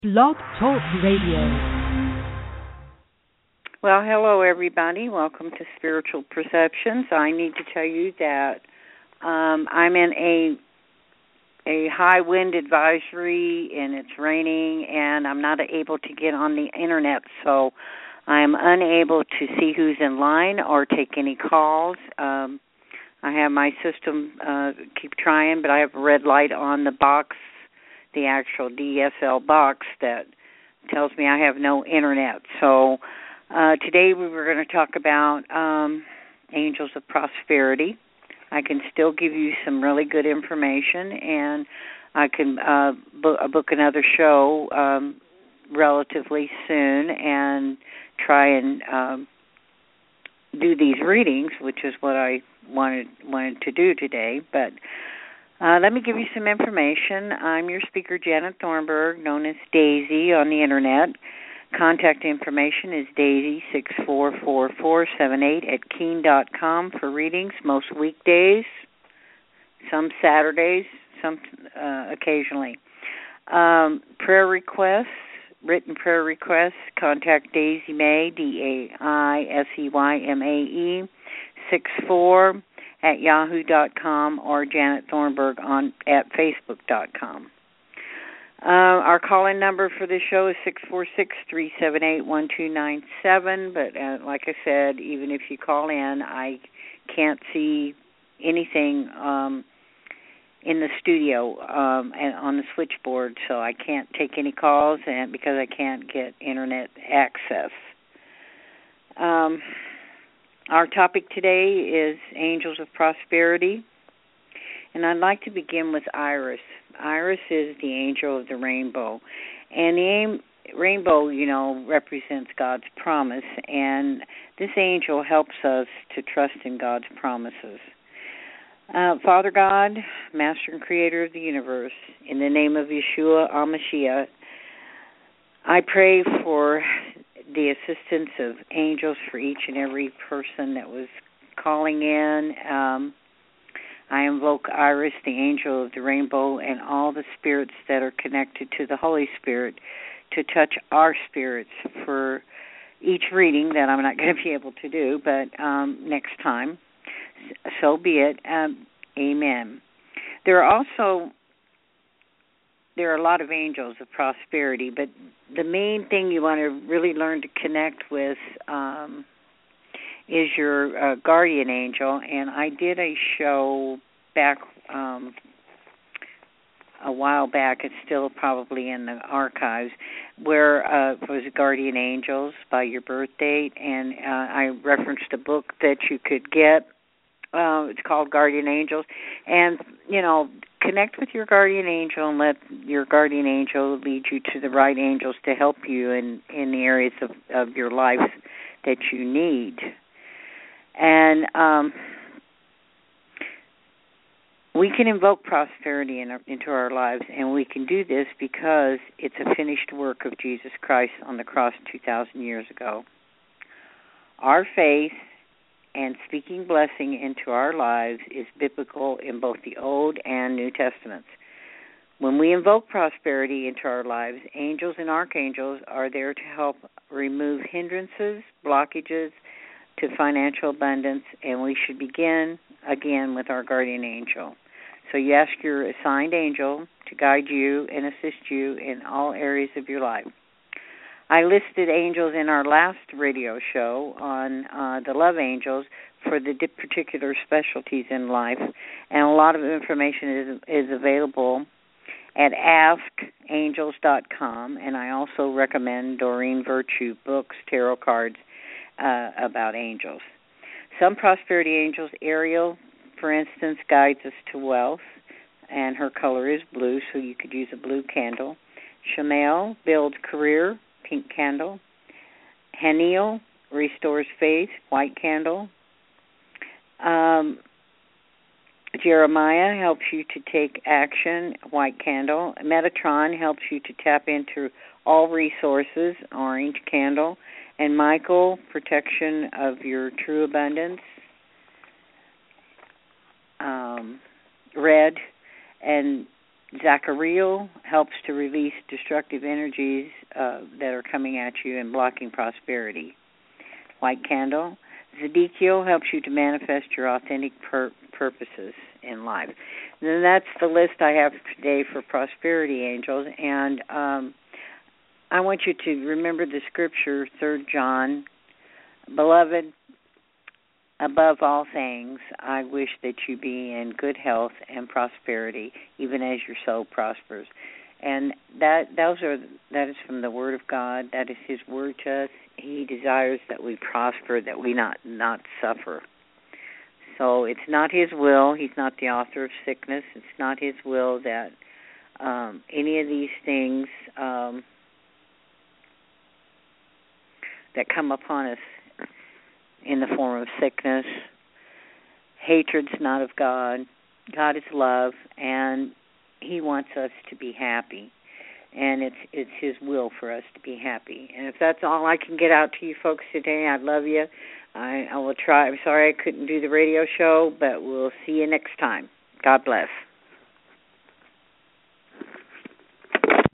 Blog Talk Radio. Well, hello, everybody. Welcome to Spiritual Perceptions. I need to tell you that I'm in a high wind advisory, and it's raining, and I'm not able to get on the internet, so I'm unable to see who's in line or take any calls. I have my system keep trying, but I have a red light on the box, the actual DSL box that tells me I have no internet. So today we were going to talk about angels of prosperity. I can still give you some really good information, and I can book another show relatively soon and try and do these readings, which is what I wanted to do today. But let me give you some information. I'm your speaker, Janet Thornburg, known as Daisy on the Internet. Contact information is daisy644478@keen.com for readings most weekdays, some Saturdays, some occasionally. Prayer requests, written prayer requests, contact Daisy May, DAISEYMAE, 64@yahoo.com or Janet Thornburg at facebook.com. Our call-in number for this show is 646-378-1297, but like I said, even if you call in, I can't see anything in the studio and on the switchboard, so I can't take any calls and because I can't get internet access. Our topic today is Angels of Prosperity, and I'd like to begin with Iris. Iris is the angel of the rainbow, and the rainbow, represents God's promise, and this angel helps us to trust in God's promises. Father God, Master and Creator of the universe, in the name of Yeshua HaMashiach, I pray for the assistance of angels for each and every person that was calling in. I invoke Iris, the angel of the rainbow, and all the spirits that are connected to the Holy Spirit to touch our spirits for each reading that I'm not going to be able to do, but next time. So be it. Amen. There are a lot of angels of prosperity, but the main thing you want to really learn to connect with is your guardian angel, and I did a show back a while back. It's still probably in the archives, where it was Guardian Angels by your birth date, and I referenced a book that you could get. It's called Guardian Angels, and connect with your guardian angel and let your guardian angel lead you to the right angels to help you in the areas of your life that you need. And we can invoke prosperity into our lives, and we can do this because it's a finished work of Jesus Christ on the cross 2,000 years ago. Our faith and speaking blessing into our lives is biblical in both the Old and New Testaments. When we invoke prosperity into our lives, angels and archangels are there to help remove hindrances, blockages to financial abundance, and we should begin again with our guardian angel. So you ask your assigned angel to guide you and assist you in all areas of your life. I listed angels in our last radio show on the love angels for the particular specialties in life, and a lot of information is available at askangels.com, and I also recommend Doreen Virtue books, tarot cards about angels. Some prosperity angels, Ariel, for instance, guides us to wealth, and her color is blue, so you could use a blue candle. Shamael builds career, pink candle. Haniel restores faith, white candle. Jeremiah helps you to take action, white candle. Metatron helps you to tap into all resources, orange candle. And Michael, protection of your true abundance, red. And Zachariel helps to release destructive energies that are coming at you and blocking prosperity. White candle. Zedekiel helps you to manifest your authentic purposes in life. And then that's the list I have today for prosperity angels. And I want you to remember the scripture, 3 John. Beloved, above all things, I wish that you be in good health and prosperity, even as your soul prospers. And that is from the Word of God. That is His word to us. He desires that we prosper, that we not suffer. So it's not His will. He's not the author of sickness. It's not His will that any of these things that come upon us in the form of sickness. Hatred's not of God. God is love, and He wants us to be happy. And it's His will for us to be happy. And if that's all I can get out to you folks today, I love you. I will try. I'm sorry I couldn't do the radio show, but we'll see you next time. God bless.